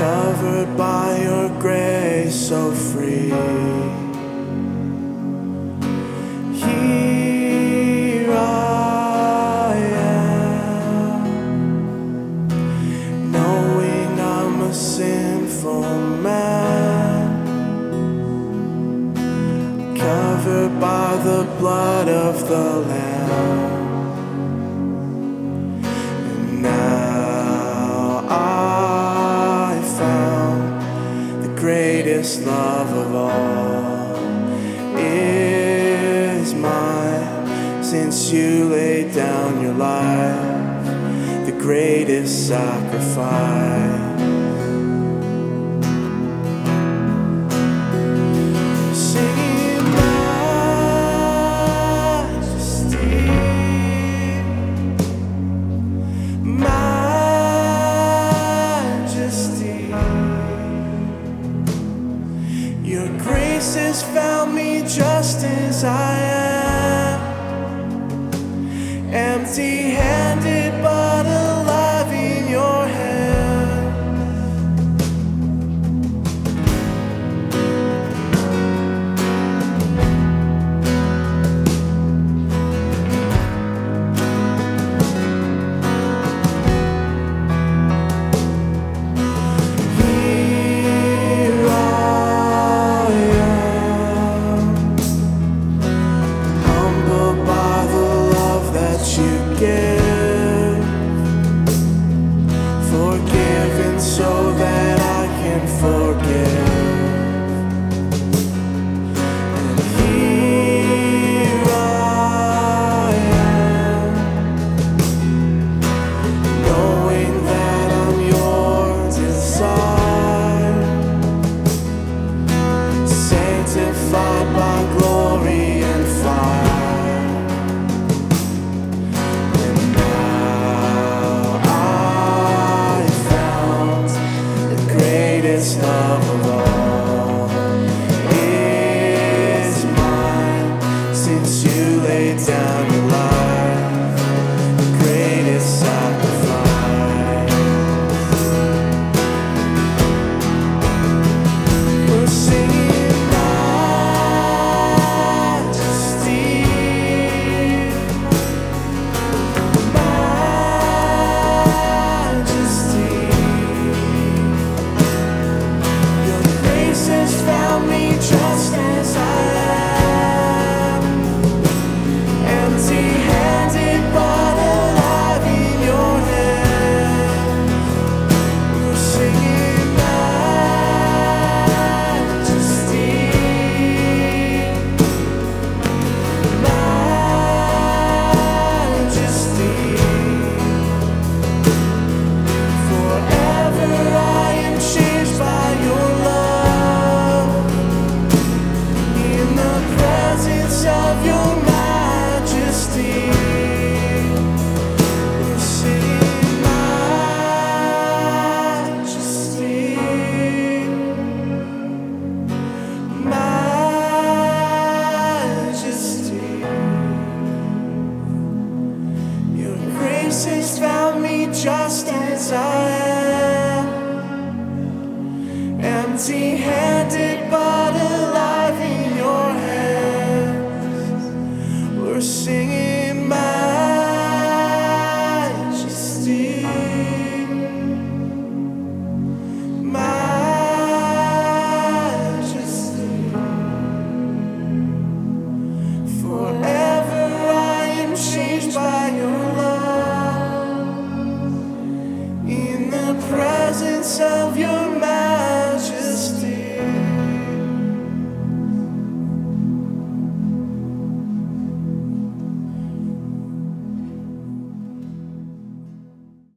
covered by your grace, so free. Here I am, knowing I'm a sinful man, covered by the blood of the Lamb. And now I found the greatest love of all is mine, since you laid down your life, the greatest sacrifice. Your grace has found me just as I am, empty-handed but alive in your hand. Forgiven so that I can forgive.